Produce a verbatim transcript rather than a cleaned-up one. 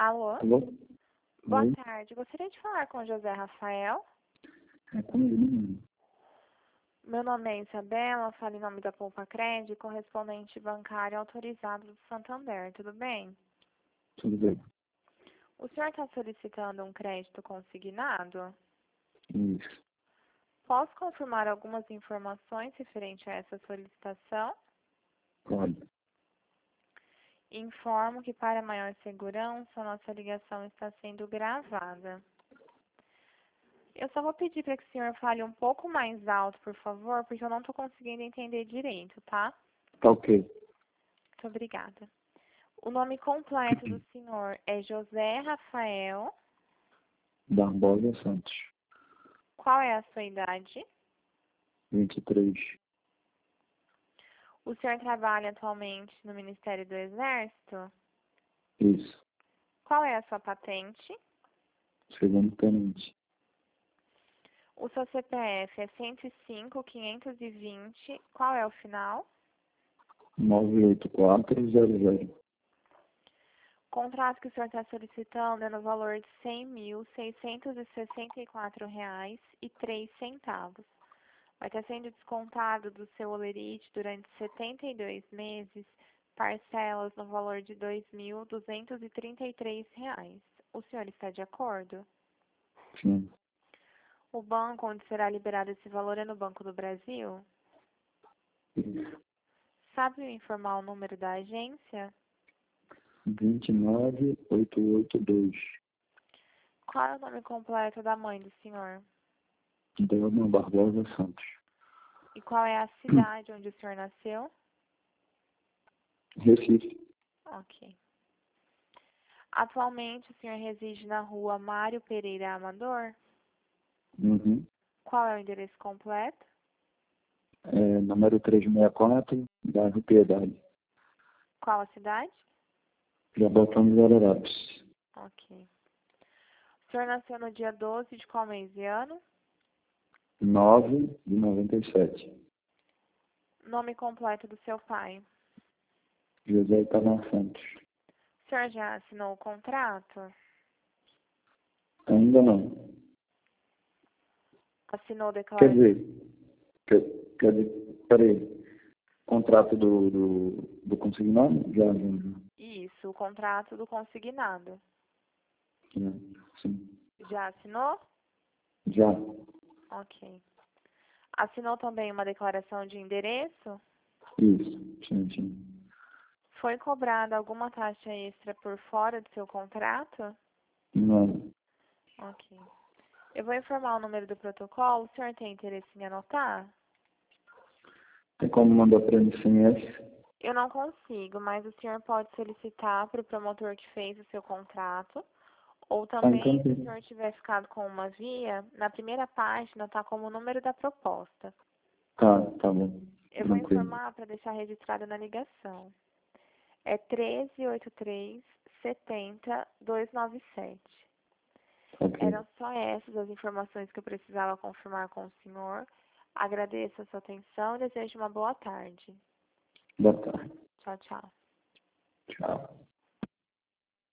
Alô? Alô? Boa Oi? tarde. Gostaria de falar com o José Rafael. É com ele mesmo. Meu nome é Isabela, falo em nome da Poupa Cred, correspondente bancário autorizado do Santander. Tudo bem? Tudo bem. O senhor está solicitando um crédito consignado? Isso. Posso confirmar algumas informações referente a essa solicitação? Pode. Informo que, para maior segurança, nossa ligação está sendo gravada. Eu só vou pedir para que o senhor fale um pouco mais alto, por favor, porque eu não estou conseguindo entender direito, tá? Tá ok. Muito obrigada. O nome completo do senhor é José Rafael. Barbosa Santos. Qual é a sua idade? vinte e três. O senhor trabalha atualmente no Ministério do Exército? Isso. Qual é a sua patente? Segundo tenente. O seu C P F é cento e cinco, quinhentos e vinte. Qual é o final? nove oito quatro zero zero. O contrato que o senhor está solicitando é no valor de cem mil, seiscentos e sessenta e quatro reais e três centavos. Vai estar sendo descontado do seu holerite durante setenta e dois meses, parcelas no valor de dois mil duzentos e trinta e três reais. O senhor está de acordo? Sim. O banco onde será liberado esse valor é no Banco do Brasil? Isso. Sabe me informar o número da agência? vinte e nove oito oito dois. Qual é o nome completo da mãe do senhor? Delma Barbosa Santos. E qual é a cidade onde o senhor nasceu? Recife. Ok. Atualmente o senhor reside na rua Mário Pereira Amador? Uhum. Qual é o endereço completo? É, número trezentos e sessenta e quatro, bairro Piedade. Qual a cidade? Jabotão dos Guararapes. Ok. O senhor nasceu no dia doze de qual mês e ano? nove de noventa e sete. Nome completo do seu pai? José Itamar Santos. O senhor já assinou o contrato? Ainda não. Assinou o Quer declaração? dizer, quer, quer dizer, peraí, contrato do, do, do consignado? Já, já, Isso, o contrato do consignado. já. Sim. Já assinou? Já. Ok. Assinou também uma declaração de endereço? Isso. Sim, sim. Foi cobrada alguma taxa extra por fora do seu contrato? Não. Ok. Eu vou informar o número do protocolo. O senhor tem interesse em anotar? Tem como mandar para mim sem S? Eu não consigo, mas o senhor pode solicitar para o promotor que fez o seu contrato. Ou Ah, então também, se o tem. senhor tiver ficado com uma via, na primeira página está como o número da proposta. Tá, tá bom. Eu vou Tranquilo. informar para deixar registrado na ligação. É três oito três, sete zero, dois nove sete. Ok. Eram só essas as informações que eu precisava confirmar com o senhor. Agradeço a sua atenção e desejo uma boa tarde. Boa tarde. Tchau, tchau. Tchau.